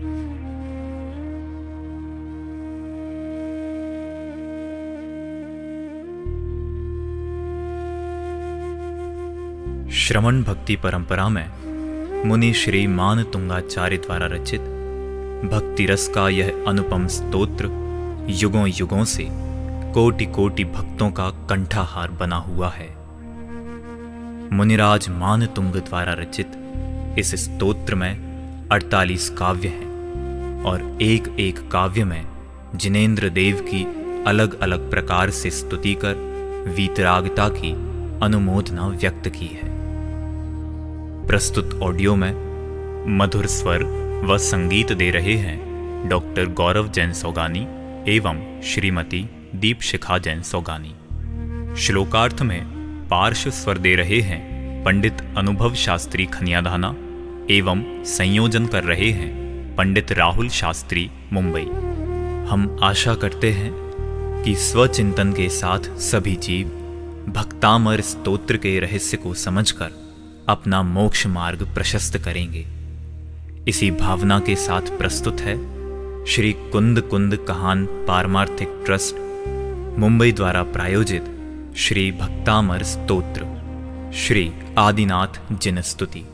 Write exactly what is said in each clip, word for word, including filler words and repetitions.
श्रवण भक्ति परंपरा में मुनि श्री मान तुंगाचार्य द्वारा रचित भक्ति रस का यह अनुपम स्तोत्र युगों युगों से कोटि कोटि भक्तों का कंठाहार बना हुआ है। मुनिराज मान तुंग द्वारा रचित इस स्तोत्र में अड़तालीस काव्य हैं और एक एक काव्य में जिनेंद्र देव की अलग अलग प्रकार से स्तुति कर वीतरागता की अनुमोदना व्यक्त की है। प्रस्तुत ऑडियो में मधुर स्वर व संगीत दे रहे हैं डॉक्टर गौरव जैन सौगानी एवं श्रीमती दीपशिखा जैन सौगानी। श्लोकार्थ में पार्श्व स्वर दे रहे हैं पंडित अनुभव शास्त्री खनियाधाना एवं संयोजन कर रहे हैं पंडित राहुल शास्त्री मुंबई। हम आशा करते हैं कि स्वचिंतन के साथ सभी जीव भक्तामर स्तोत्र के रहस्य को समझकर अपना मोक्ष मार्ग प्रशस्त करेंगे। इसी भावना के साथ प्रस्तुत है श्री कुंद कुंद कहान पारमार्थिक ट्रस्ट मुंबई द्वारा प्रायोजित श्री भक्तामर स्तोत्र श्री आदिनाथ जिन स्तुति।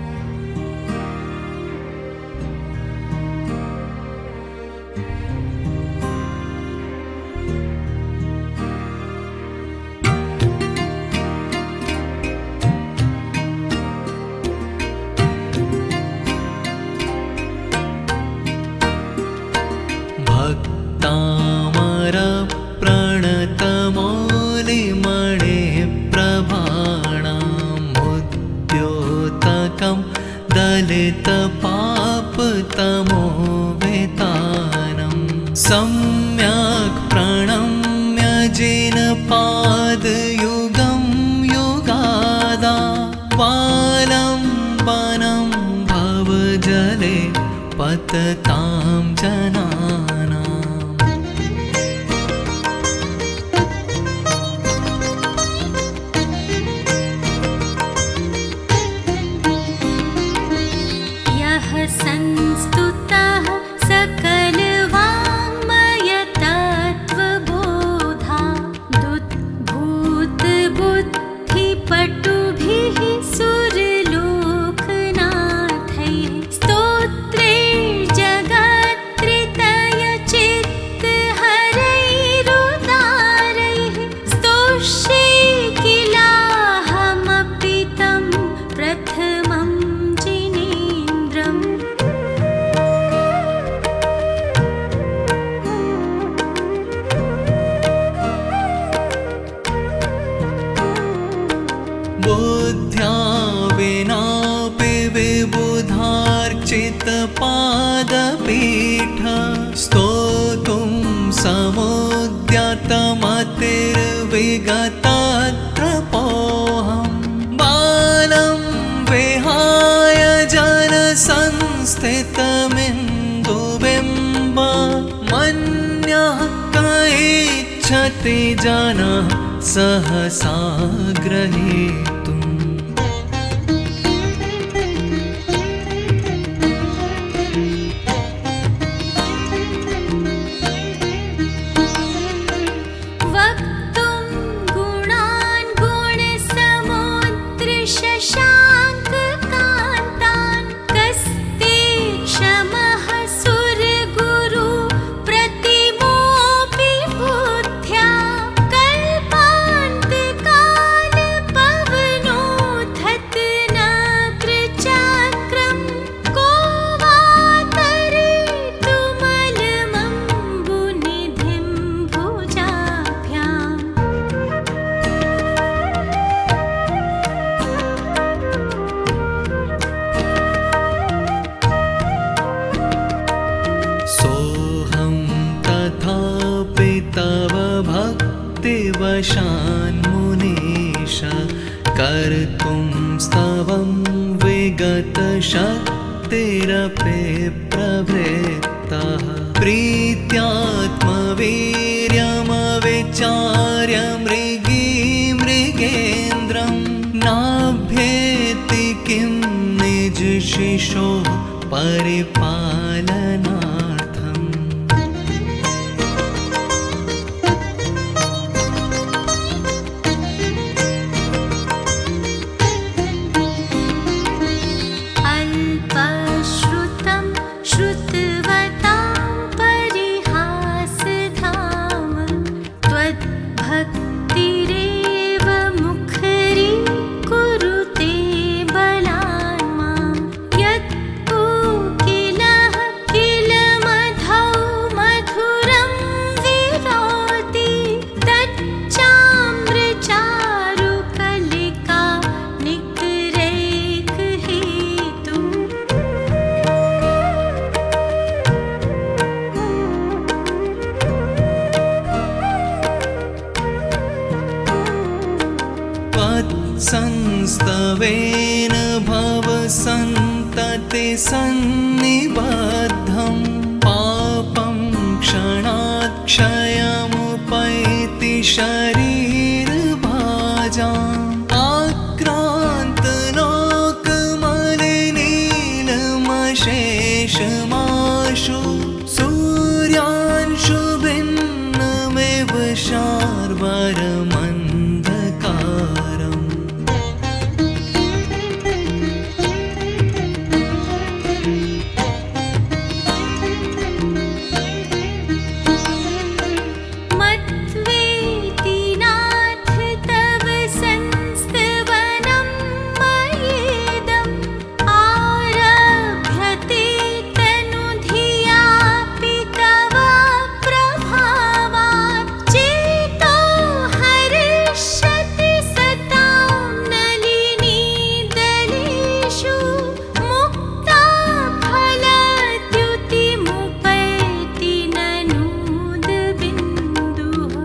भक्तामर प्रणतमौलिमणे प्रभाणामुद्योतकं दलितपापतमोवेतानं सम्यक् प्रणम्य जिनपादयुगं युगादा वालम्बनं भवजले पततां जना। संस्तुतः सकलवाङ्मयतत्त्वबोधा दुद्भूतबुद्धिपटुभिः सुरलोकनाथैः स्तोत्रैर्जगत्त्रितयचित्तहरैरुदारैः स्तोष्ये किलाहमपि तं प्रथमं जिनेन्द्रम्। बुद्ध्या विनापि विबुधार्चितपादपीठ स्तोतुं समुद्यतमतिर्विगतत्रपोऽहं बालं विहाय जनसंस्थितमिन्दुबिम्ब मन्यः क इच्छति जनः सहसा ग्रहीतुम्। वक्तुं गुणान् गुणसमुद्रशशाङ्ककान्तान् कस्ते क्षमः सुरगुरु प्रतिमोऽपि बुद्ध्या कल्पान्तकालपवनोद्धतनकृचक्रं को वा तरेतुमलमम्बुनिधिं भुजाभ्याम्। सोऽहं तथापि तव भक्तिवशान्मुनीश कर्तुं स्तवं विगतशक्तिरपि प्रवृत्तः प्रीत्यात्मवीर्यमविचार्य मृगी मृगेन्द्रं नाभ्येति किं निजशिशो परिपालनार्थम् अल्पश्रुतं श्रुतवतां परिहासधाम त्वद्भक्तिरेव मुखरी कुरुते बलान् मां यत्कोकिलः किल मधौ मधुरं विरोति तच्चाम्रचारुकलिका निकरैकहेतुः त्वत्संस्तवेन भवसन्तते सन्निबद्धं पापं क्षणात् क्षयमुपैति शरीरभाजाम् आक्रान्तलोकमलिनीलमशेषमाशु सूर्यांशु भिन्नमेव शार्वरमन्धकारम् मत्वेति नाथ तव संस्तवनं मयेदम् आरभ्यते तनुधियापि तव प्रभावात् चेतो हरिष्यति सतां नलिनीदलेषु मुक्ता फलद्युतिमुपैति ननूदबिन्दुः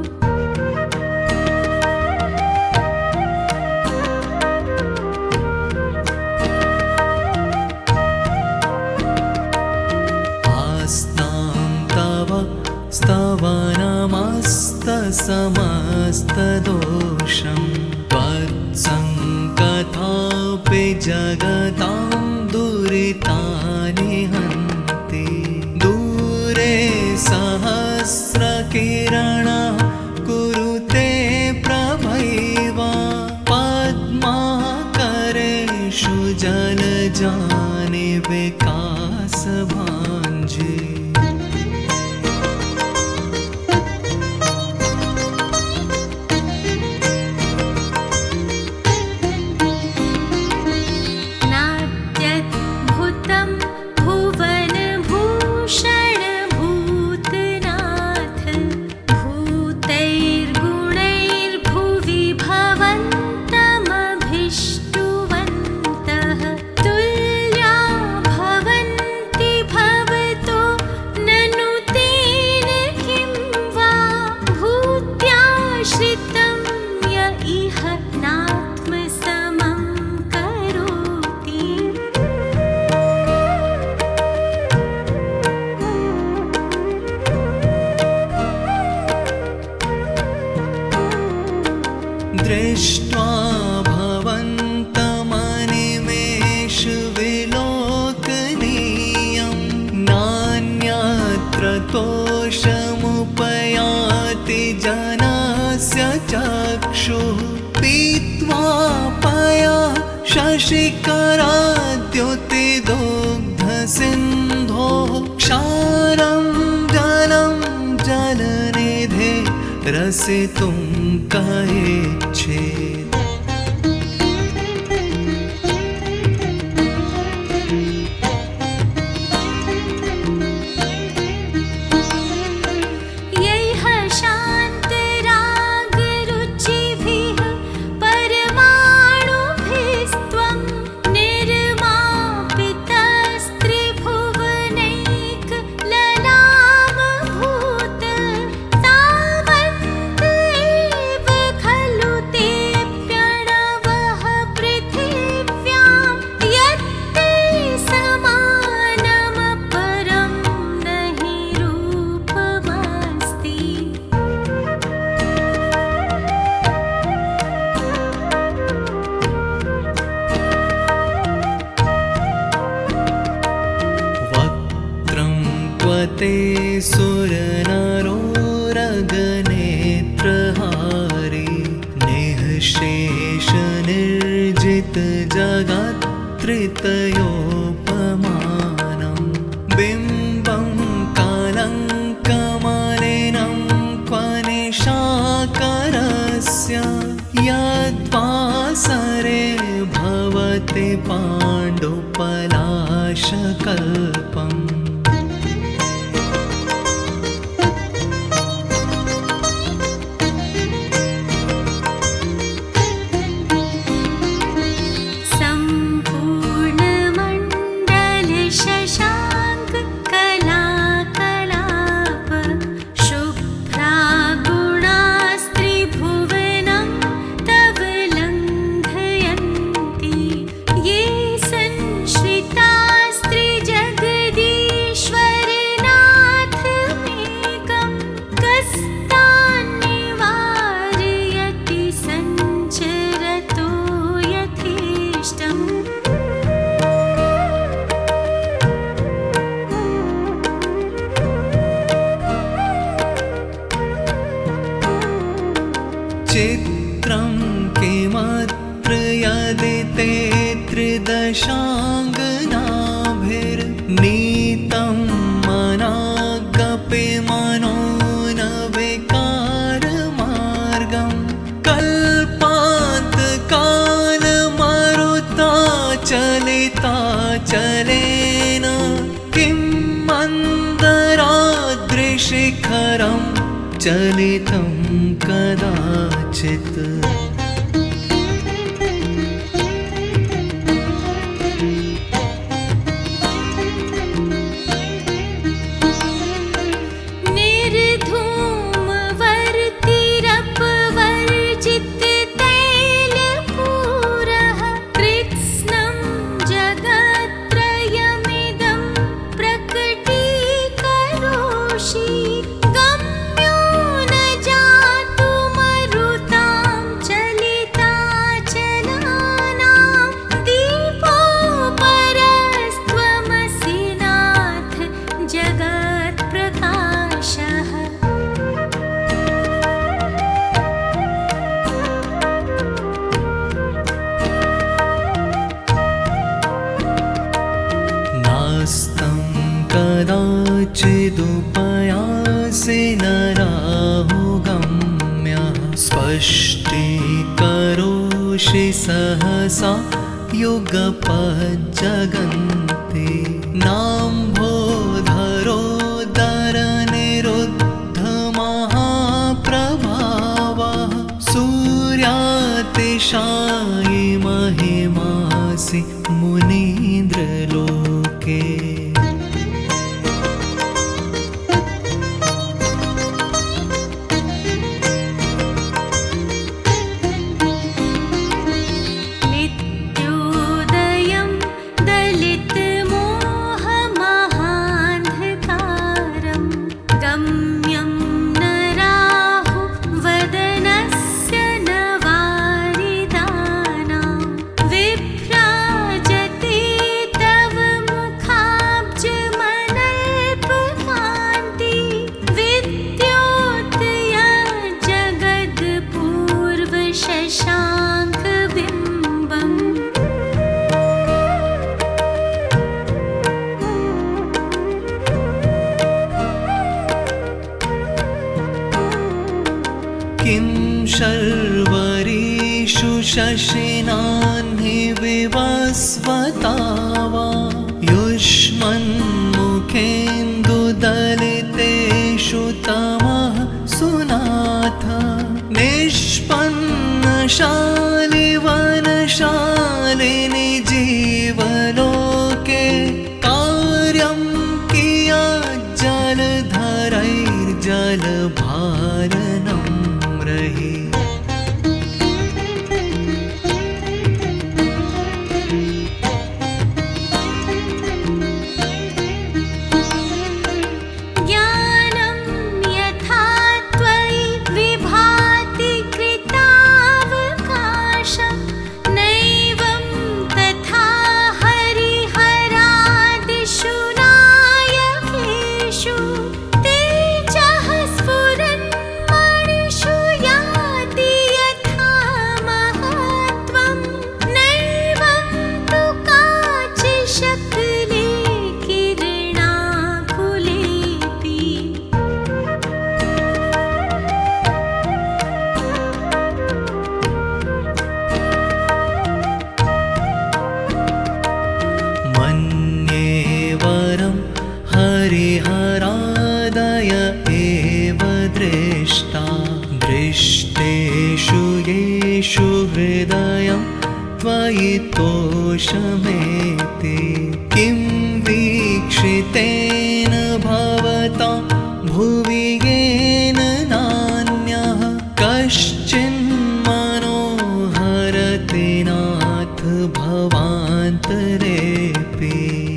आस्तां तव स्तवनमस्तसमस्तदोषं त्वत्सङ्कथापि जगतां दुरितानि हन्ति दूरे सहस्रकिरणः कुरुते प्रभैव पद्माकरेषु जलजानि विकासभाञ्जे नात्यद्भुतं भुवनभूषण भूतनाथ भूतैर्गुणैर्भुवि भवन्तमभिष्टुवन्तः तुल्या भवन्ति भवतो ननु तेन किं वा भूत्याश्रितं य इह नात्मसमं करोति दृष्ट्वा भवन्तमनिमेषविलोकनीयं नान्यत्र तोषमुपयाति जनस्य चक्षुः पीत्वा पया शशिकराद्युतिदुग्धसिन्धोः क्षारं जलं जलनिधे रसितुं कयेच्छेत् यैह शान्तरागरुचिभिः परमाणुभिस्त्वं निर्मापितस्त्रिभुवनैकललामभूत तावन्त एव खलु ते भवते सुरनरोरगनेत्रहारी निःशेष निर्जित जगत्त्रितयोपमानं बिम्बं कालङ्कमलिनं क्व निशाकरस्य यद्वासरे भवति पाण्डुपलाशकल्पम् चित्रं किमत्र यदिते त्रिदशाङ्गनाभिर्नीतं मनागपि मनो न विकारमार्गं कल्पान्तकालमरुता चलिता चलेन किं मन्दराद्रिशिखरं चलितं कदाचित् कदाचिदुपयासि नराहुगम्यः स्पष्टीकरोषि सहसा युगपज्जगन्ति नाम्भोधरोदरनिरुद्धमहाप्रभावः सूर्यातिशायि महिमासि मुनीन्द्रलोके किं शर्वरीषु शशिनाह्नि विवस्वता वा युष्मन्मुखेन्दुदलितेषु तमः सुनाथ निष्पन्नशालिवनशालिनि जीवलोके कार्यं कियज्जलधरैर्जलभारनं रहि नायकेषु श्रीहरादय एव दृष्टा दृष्टेषु येषु हृदयं त्वयि तोषमेति किं वीक्षितेन भवता भुवि येन नान्यः कश्चिन्मनोहरति नाथ भवान्तरेऽपि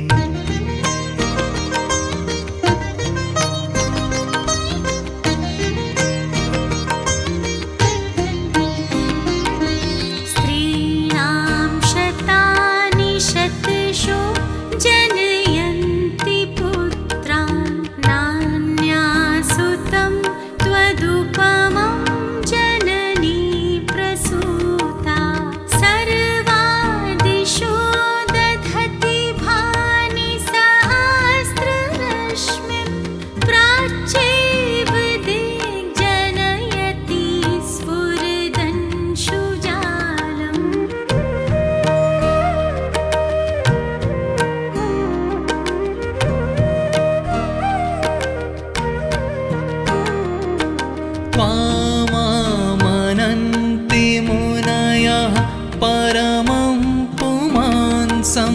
त्वामामनन्ति मुनयः परमं पुमांसं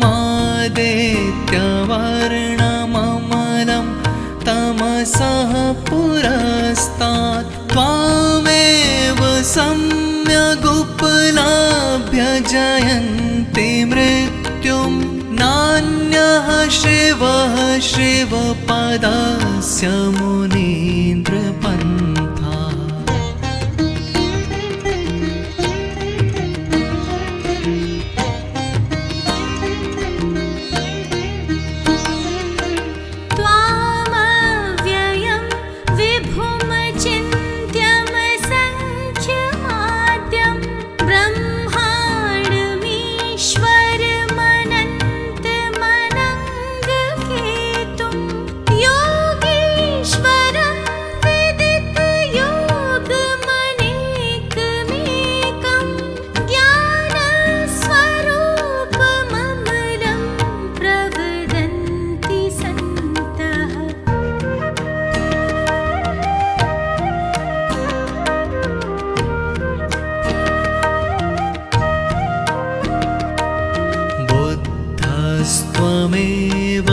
मादेत्यवर्णममलं तमसः पुरस्तात् त्वामेव सम्यगुपलभ्य जयन्ति मृत्युं नान्यः शिवः शिवपदस्य मुनीन्द्रपन्था त्वामव्ययं विभुमचिन्त्यमसङ्ख्यमाद्यं ब्रह्माण्डमीश्वरमनन्तमनङ्गकेतुं योगीश्वरं विदितयोगमनेकमेकं ज्ञानस्वरूपममलं प्रवदन्ति सन्तः बुद्धस्त्वमेव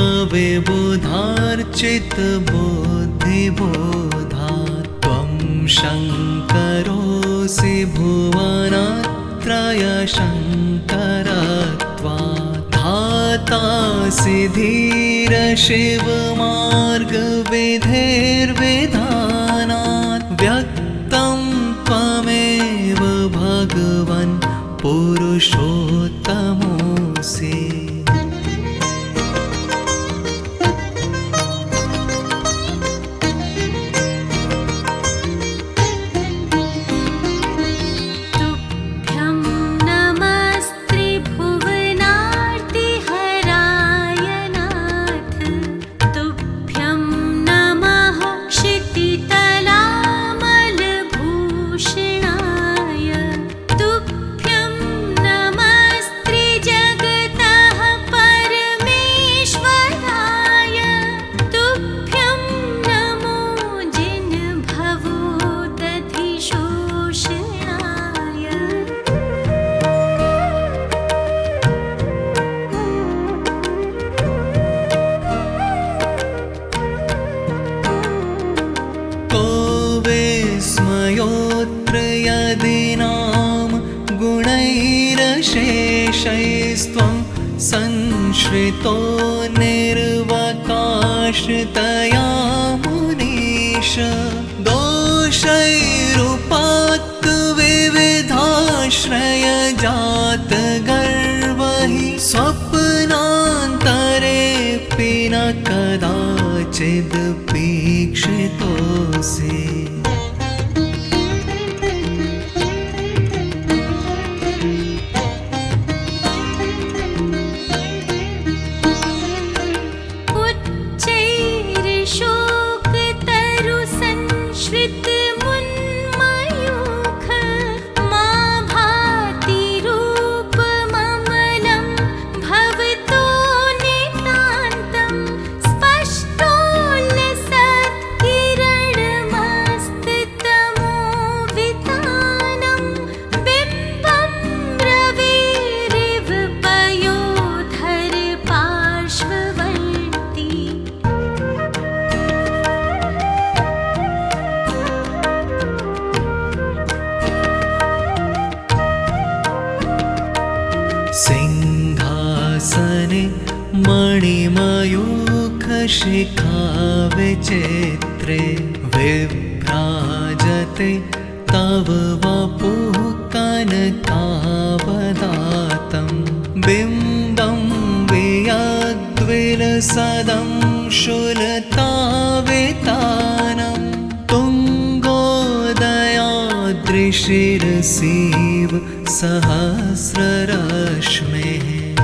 विबुधार्चितबुद्धिबोधा त्वं शङ्करोऽसि भुवनत्रयशङ्करत्वात् धातासि धीरशिवमार्गविधेर्विधानात् व्यक्तं त्वमेव भगवन् पुरुषोत्तमोऽसि तुभ्यं नमस्त्रिभुवनार्तिहराय नाथ तुभ्यं नमः क्षितितलामलभूषणाय तुभ्यं नमस्त्रिजगतः परमेश्वराय तुभ्यं नमो जिनभवोदधिशोषणाय को विस्मयोऽत्र यदि नाम गुणैरशेषैस्त्वं संश्रितो निर्वकाशतया मुनीश दोषैरुपात्त विविधाश्रयजातगर्व हि स्वप्नान्तरेऽपि न कदाचिदपीक्षितोऽसि उच्चैर्शोकतरुसंश्रितमुन्मयूख मा भाति रूपममलं भवतो नितान्तं स्पष्टो शिखा विचित्रे विभ्राजते तव वपुः कनकावदातं बिम्बं वियद्विलसदं शूलतावितानं तुङ्गोदयाद्रिशिरसीव सहस्ररश्मेः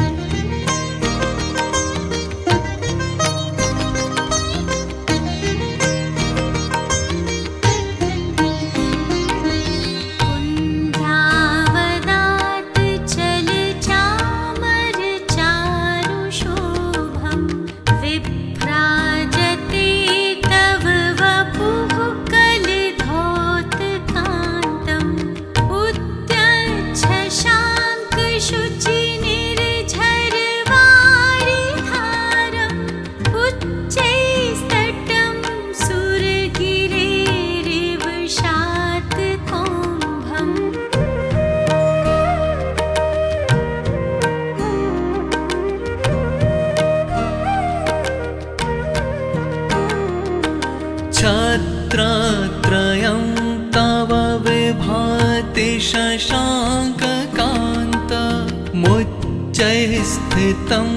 छत्रत्रयं तव विभाति शशाङ्ककान्त मुच्चैः स्थितं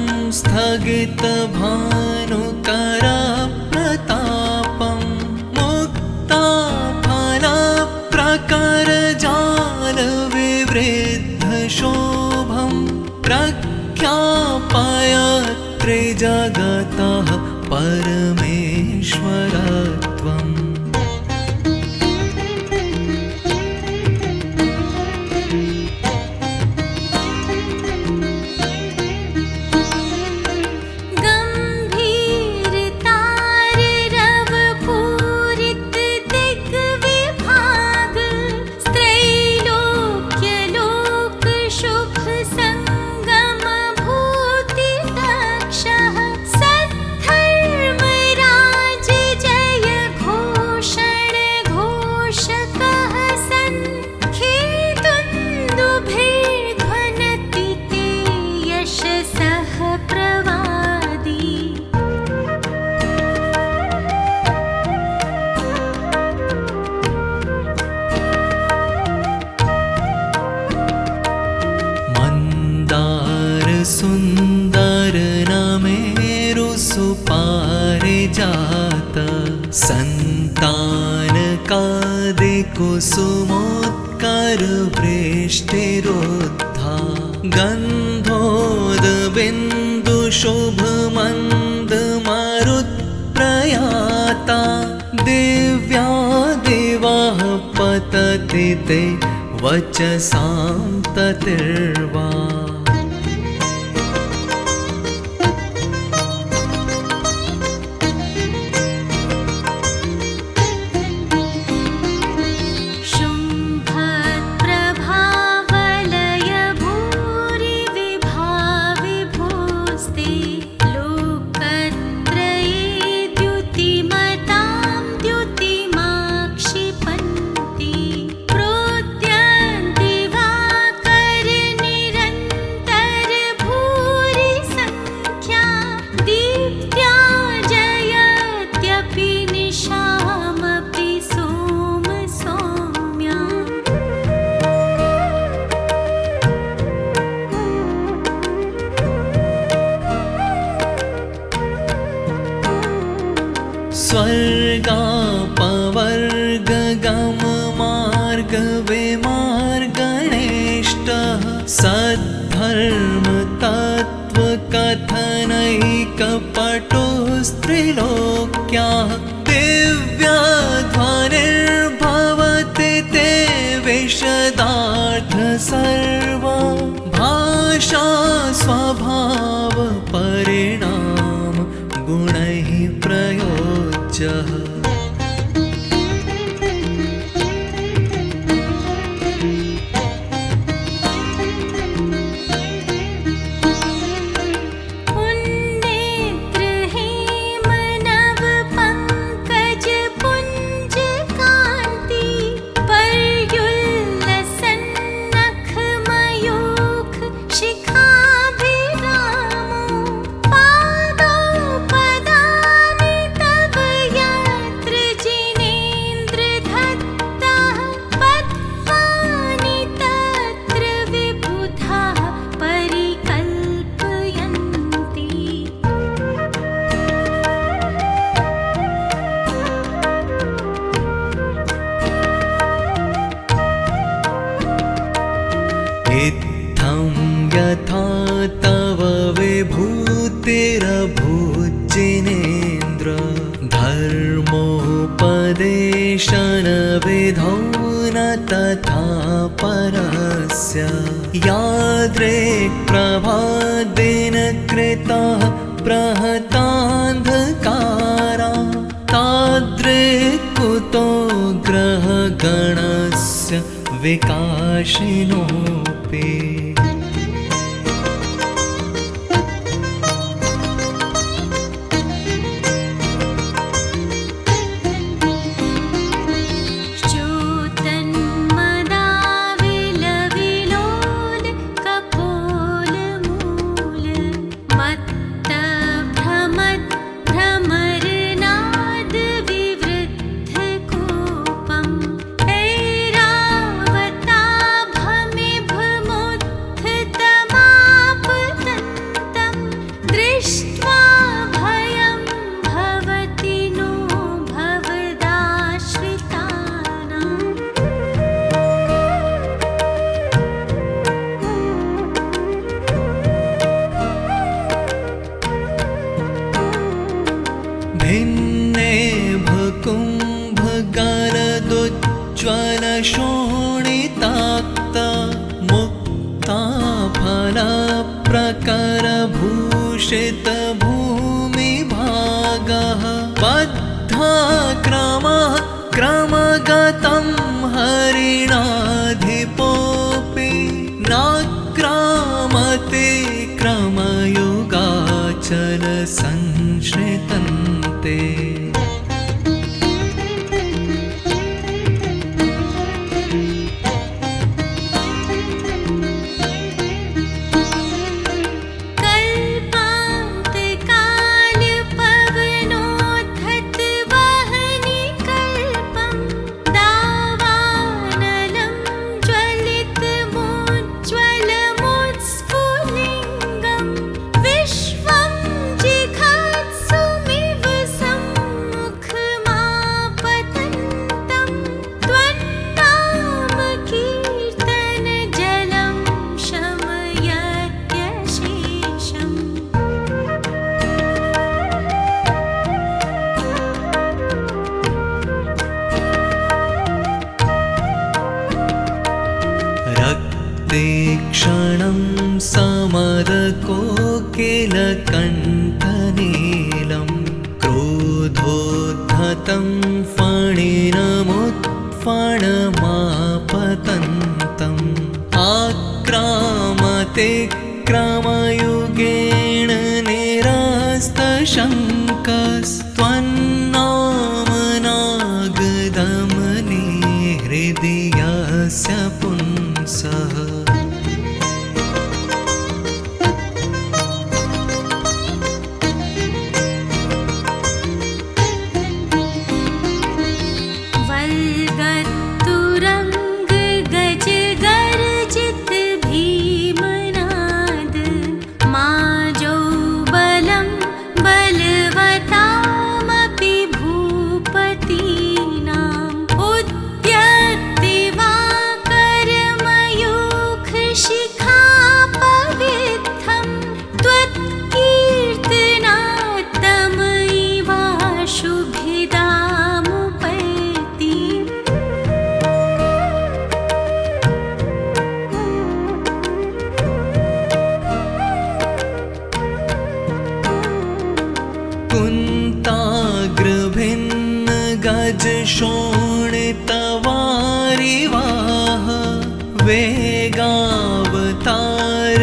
स्थगितभानुकरप्रतापं मुक्ताफलप्रकरजालविवृद्धशोभं प्रख्यापयत्रिजगतः परमेश्वरत्वम् सुन्दर नमेरु सुपारिजात सन्तानकादिकुसुमोत्कर वृष्टिरुद्धा गन्धोदबिन्दुशुभमन्दमारुत्प्रयाता दिव्या दिवः पतति ते वचसां ततिर्वा स्वर्गापवर्गगममार्गविमार्गणेष्टः सद्धर्मतत्त्वकथनैकपटुस्त्रिलोक्याः दिव्यध्वनिर्भवति ते विशदार्थ सर्वा भाषा स्वभाव परिणाम गुणैः प्रयोज्यः शिखाभिरामो पादौ पदा दर्शनविधौ न तथा परस्य यादृक्प्रभाद्दिनकृतः प्रहतान्धकारा तादृक्कुतो ग्रहगणस्य विकाशिनोऽपि भिन्ने भकुम्भगरदुज्ज्वलशोणिताक्त मुक्ताफलप्रकरभूषितभूमिभागः बद्धा क्रमः क्रमगतं हरिणाधिपोऽपि नाक्रामते क्रमयुगाचल संश्रितन्ते क्षणं समरकोकिलकण्ठनीलं क्रोधोद्धतं फणिनमुत्फणमापतन्तम् आक्रामते क्रमयुगेण निरास्तशङ्कस्त्वन्नामनागदमने हृदयस्य पुंसः कुन्ताग्रभिन्न गजशोणितवारिवाह वेगावतार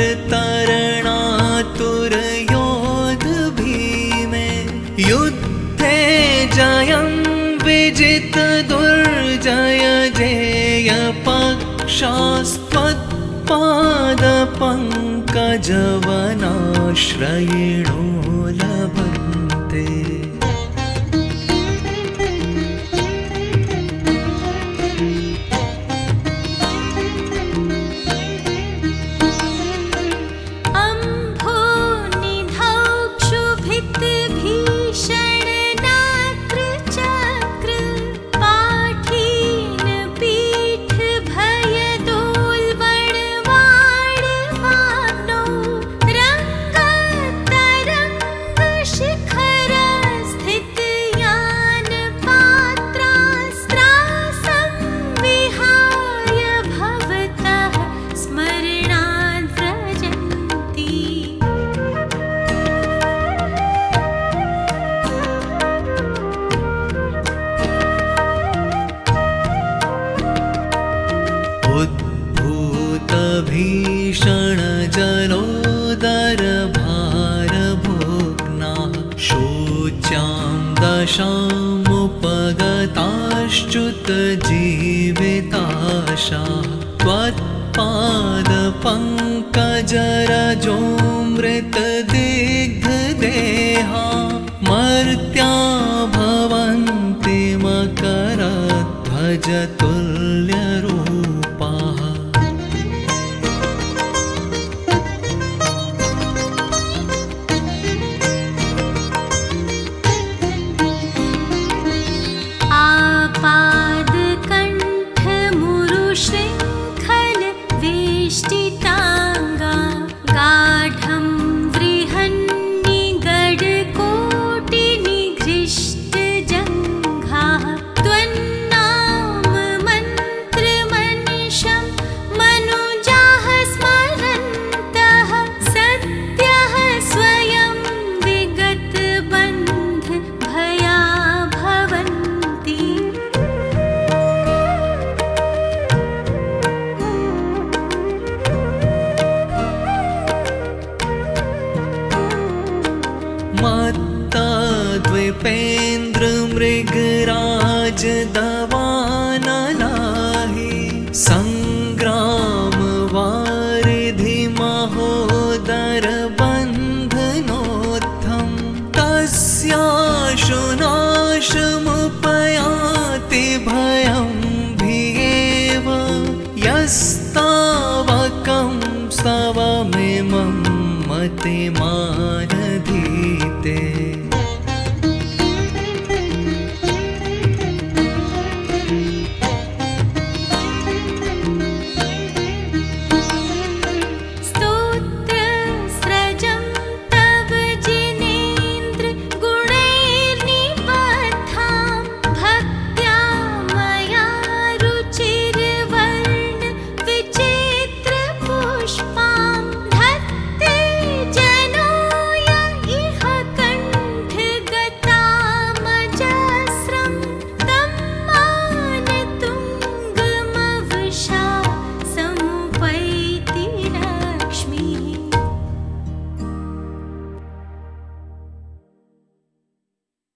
तरणातुरयोध भीमे युद्धे जयं विजित दुर्जय जेय पक्षास्त्वत्पादपङ्कजवनाश्रयिणो लभन्ते शिखर दशामुपगताश्च्युत जीविताशा त्वत्पादपङ्कजरजो मृतदिग्धदेहा मर्त्या भवन्ति मकरध्वजतुल्यरूपाः। आपादकण्ठमुरुशृङ्खल वेष्टिताङ्गा गाढं वृहन्निगडकोटिनिघृष्टजङ्घाः त्वन्नाममन्त्रमनिशं मनुजाः स्मरन्तः सद्यः स्वयं विगतबन्धभया भवन्ति। मत्तद्विपेन्द्रमृगराज दवानलाहि सङ्ग्रामवारिधि महोदरबन्धनोत्थं तस्याशुना